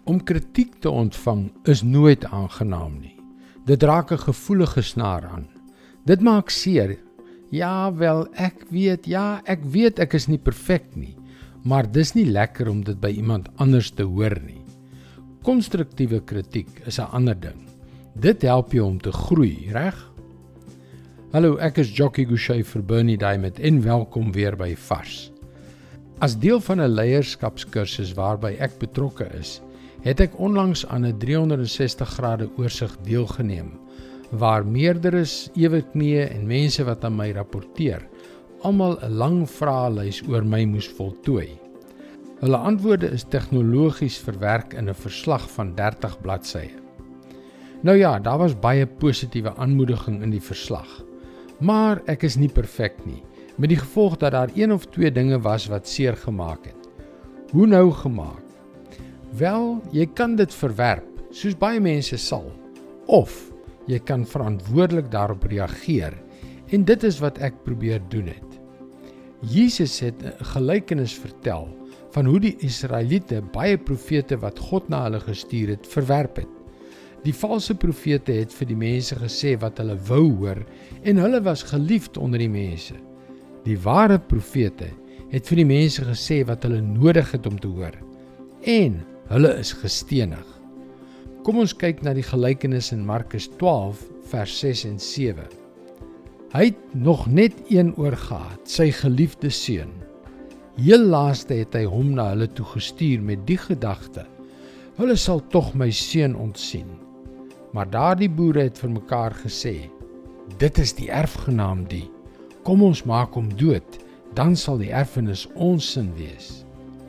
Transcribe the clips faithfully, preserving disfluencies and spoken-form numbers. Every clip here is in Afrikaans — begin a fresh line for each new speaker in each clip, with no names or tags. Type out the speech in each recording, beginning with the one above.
Om kritiek te ontvang is nooit aangenaam nie. Dit raak 'n gevoelige snaar aan. Dit maak seer. Ja, wel, ek weet, ja, ek weet ek is nie perfek nie, maar dis nie lekker om dit by iemand anders te hoor nie. Konstruktiewe kritiek is 'n ander ding. Dit help jou om te groei, reg? Hallo, ek is Jockey Gouchee vir Bernie Diamond en welkom weer by Vars. As deel van 'n leierskapskursus waarby ek betrokke is, het ek onlangs aan 'n driehonderdsestig grade oorsig deelgeneem, waar meerderes, eweknieë en mense wat aan my rapporteer, almal 'n lang vraelys oor my moes voltooi. Hulle antwoorde is tegnologies verwerk in 'n verslag van dertig bladsye. Nou ja, daar was baie positiewe aanmoediging in die verslag, maar ek is nie perfek nie, met die gevolg dat daar een of twee dinge was wat seer gemaak het. Hoe nou gemaak? Wel, jy kan dit verwerp, soos baie mense sal, of jy kan verantwoordelik daarop reageer, en dit is wat ek probeer doen het. Jesus het 'n gelykenis vertel van hoe die Israeliete baie profete wat God na hulle gestuur het, verwerp het. Die valse profete het vir die mense gesê wat hulle wou hoor, en hulle was geliefd onder die mense. Die ware profete het vir die mense gesê wat hulle nodig het om te hoor, en hulle is gestenig. Kom ons kyk na die gelykenis in Markus twaalf, vers ses en sewe. Hy het nog net een oor gehad, sy geliefde seun. Heel laaste het hy hom na hulle toe gestuur met die gedagte, hulle sal tog my seun ontsien. Maar daardie boere het vir mekaar gesê, dit is die erfgenaam die, kom ons maak hom dood, dan sal die erfenis ons sin wees.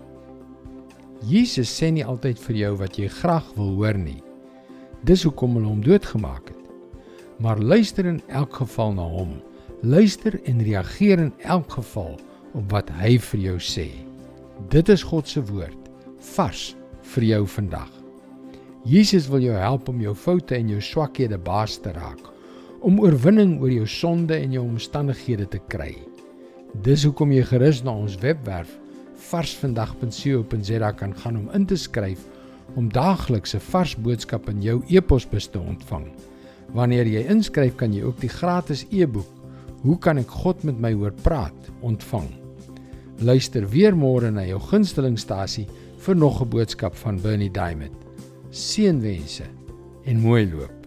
Jesus sê nie altyd vir jou wat jy graag wil hoor nie. Dis hoekom hulle hom doodgemaak het. Maar luister in elk geval na hom. Luister en reageer in elk geval op wat hy vir jou sê. Dit is God se woord, vars vir jou vandag. Jesus wil jou help om jou foute en jou swakhede baas te raak, om oorwinning oor jou sonde en jou omstandighede te kry. Dis hoekom jy gerus na ons webwerf varsvandag punt co punt za kan gaan om in te skryf om daagliks 'n vars boodskap in jou e-posbus te ontvang. Wanneer jy inskryf, kan jy ook die gratis e-boek Hoe kan ek God met my hoor praat ontvang. Luister weer môre na jou gunstelingstasie vir nog 'n boodskap van Bernie Diamond. Seënwense en mooi loop.